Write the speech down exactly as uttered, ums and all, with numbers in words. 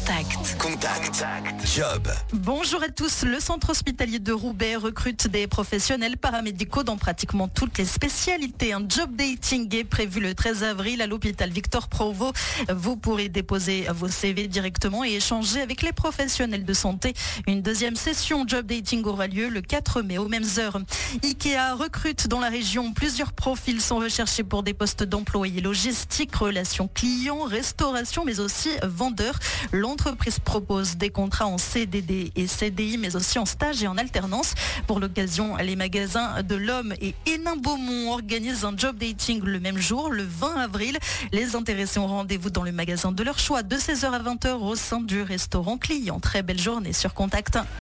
Contact. Contact. Job. Bonjour à tous. Le centre hospitalier de Roubaix recrute des professionnels paramédicaux dans pratiquement toutes les spécialités. Un job dating est prévu le treize avril à l'hôpital Victor Provost. Vous pourrez déposer vos C V directement et échanger avec les professionnels de santé. Une deuxième session job dating aura lieu le quatre mai aux mêmes heures. Ikea recrute dans la région. Plusieurs profils sont recherchés pour des postes d'employés logistiques, relations clients, restauration, mais aussi vendeurs. L'entreprise propose des contrats en C D D et C D I, mais aussi en stage et en alternance. Pour l'occasion, les magasins de l'Homme et Hénin-Beaumont organisent un job dating le même jour, le vingt avril. Les intéressés ont rendez-vous dans le magasin de leur choix de seize heures à vingt heures au sein du restaurant client. Très belle journée sur Contact.